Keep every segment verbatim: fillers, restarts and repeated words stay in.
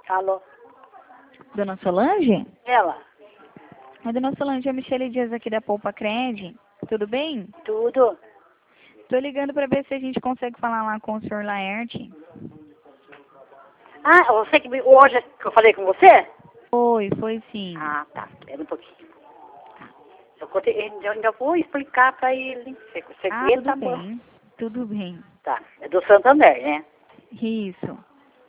Alô? Dona Solange? Ela? Oi, Dona Solange, é a Michele Dias aqui da Poupa Cred. Tudo bem? Tudo? Tô ligando para ver se a gente consegue falar lá com o senhor Laerte. Ah, você que me, hoje que eu falei com você? Foi, foi sim. Ah, tá. Espera um pouquinho. Eu, contei, eu ainda vou explicar pra ele. Você, você Ah, aguenta, tudo amor? bem. Tudo bem. Tá. É do Santander, né? Isso.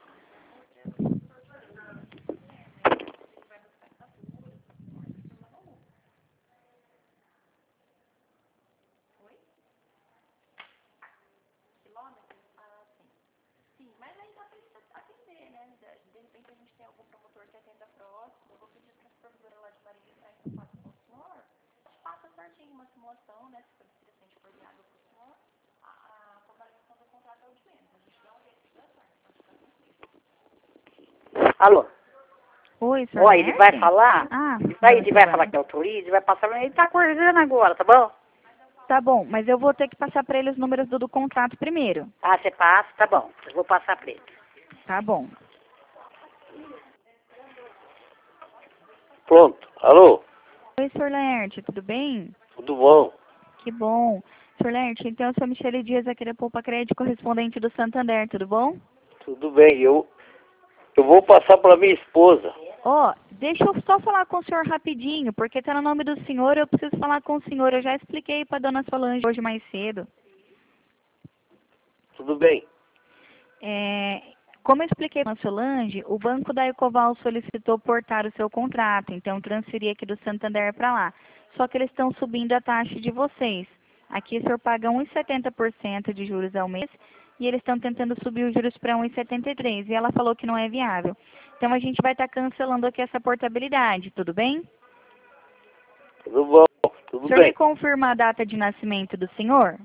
Alô? Oi, senhor Ó, Laerte? ele vai falar, Ah, ele vai, Dona ele vai Silvana. falar que autoriza, ele vai passar, ele tá acordando agora, tá bom? Tá bom, mas eu vou ter que passar para ele os números do, do contrato primeiro. Ah, você passa, tá bom. Eu vou passar pra ele. Tá bom. Pronto. Alô? Oi, senhor Laerte, tudo bem? Tudo bom? Que bom. senhor Laerte, então eu sou a Michele Dias aqui da Poupa Cred, correspondente do Santander, tudo bom? Tudo bem. Eu, eu vou passar para minha esposa. Ó, deixa eu só falar com o senhor rapidinho, porque tá no nome do senhor, eu preciso falar com o senhor. Eu já expliquei para dona Solange hoje mais cedo. Tudo bem. É, como eu expliquei para a Solange, o banco da Ecoval solicitou portar o seu contrato, então transferi aqui do Santander para lá. Só que eles estão subindo a taxa de vocês. Aqui o senhor paga um vírgula setenta por cento de juros ao mês e eles estão tentando subir os juros para um vírgula setenta e três por cento. E ela falou que não é viável. Então a gente vai estar cancelando aqui essa portabilidade, tudo bem? Tudo bom. O Tudo senhor me bem. confirma a data de nascimento do senhor?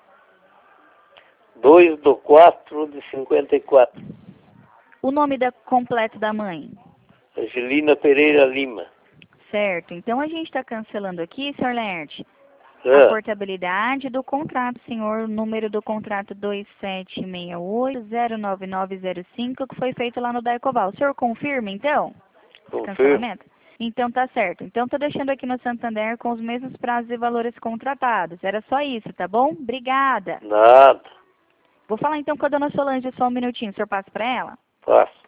dois do quatro de cinquenta e quatro. O nome da, completo da mãe? Angelina Pereira Lima. Certo. Então a gente está cancelando aqui, senhor Laerte, a Ah, portabilidade do contrato, senhor, o número do contrato dois sete seis oito zero nove nove zero cinco, que foi feito lá no Daicoval. O senhor confirma, então, esse confirmo. cancelamento? Então tá certo. Então tô deixando aqui no Santander com os mesmos prazos e valores contratados. Era só isso, tá bom? Obrigada. Nada. Vou falar então com a dona Solange só um minutinho. O senhor passa para ela? Faço.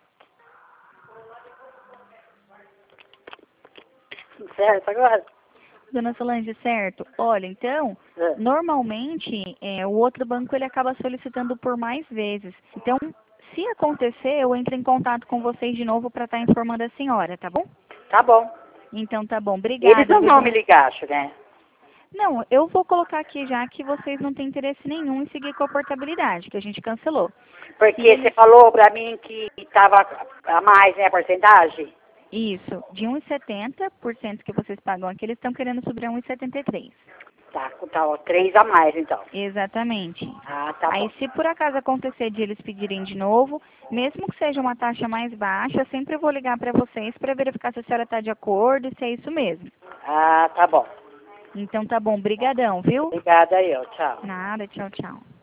Certo, agora? Dona Solange, certo. Olha, então, É. normalmente, é, o outro banco ele acaba solicitando por mais vezes. Então, se acontecer, eu entro em contato com vocês de novo para estar informando a senhora, tá bom? Tá bom. Então, tá bom. Eles Obrigada. não viu, vão dona- me ligar, acho, né? Não, eu vou colocar aqui já que vocês não têm interesse nenhum em seguir com a portabilidade, que a gente cancelou. Porque Se eles- você falou pra mim que tava a mais, né, a porcentagem? Isso, de um vírgula setenta por cento que vocês pagam aqui, eles estão querendo subir a um vírgula setenta e três por cento. Tá, tá, ó, três a mais, então. Exatamente. Ah, tá Aí, bom. se por acaso acontecer de eles pedirem de novo, mesmo que seja uma taxa mais baixa, eu sempre vou ligar para vocês para verificar se a senhora está de acordo e se é isso mesmo. Ah, tá bom. Então, tá bom. Brigadão, viu? Obrigada eu, tchau. Nada. Tchau, tchau.